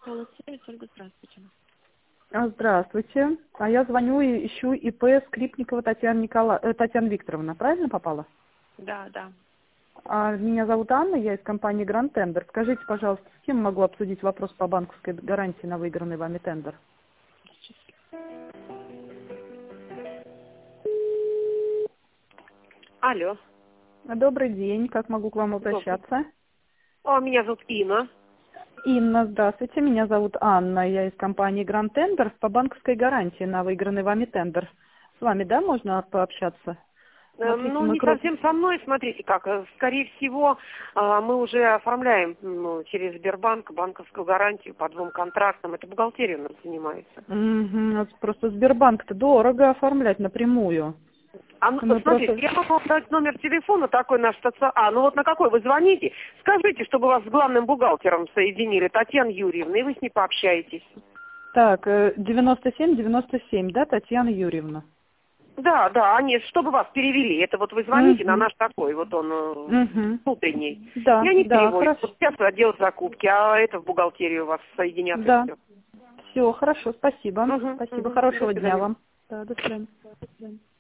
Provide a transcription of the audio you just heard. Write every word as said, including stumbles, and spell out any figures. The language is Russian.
Холод-сервис, Ольга, здравствуйте. А, Здравствуйте. А я звоню и ищу ИП Скрипникова Татьяна, Никола... э, Татьяна Викторовна. Правильно попала? Да, да. А, меня зовут Анна, я из компании Grand Tender. Скажите, пожалуйста, с кем могу обсудить вопрос по банковской гарантии на выигранный вами тендер? Алло. Добрый день. Как могу к вам Добрый. обращаться? О, меня зовут Инна. Инна, здравствуйте. Меня зовут Анна. Я из компании Grand Tender по банковской гарантии на выигранный вами тендер. С вами, да, можно пообщаться? Э, Смотрите, Ну, мы не кроме... совсем со мной, смотрите как. э, Скорее всего, э, мы уже оформляем ну, через Сбербанк банковскую гарантию по двум контрактам. Это бухгалтерия у нас занимается. Мгм. Просто Сбербанк-то дорого оформлять напрямую. А, ну, Мы смотрите, просто... я могу вам дать номер телефона такой наш стационар. А, ну вот на какой вы звоните, скажите, чтобы вас с главным бухгалтером соединили, Татьяна Юрьевна, и вы с ней пообщаетесь. Так, э, девяносто семь девяносто семь, да, Татьяна Юрьевна? Да, да, они, чтобы вас перевели. Это вот вы звоните на Угу. наш такой, вот он э, Угу. внутренний. И Да, они да, переводят. хорошо. Вот сейчас отдел закупки, а это в бухгалтерию вас соединят и Да, все. все, хорошо, спасибо. Угу, Спасибо, угу. До хорошего дня свидания. вам. Да, до свидания. До свидания.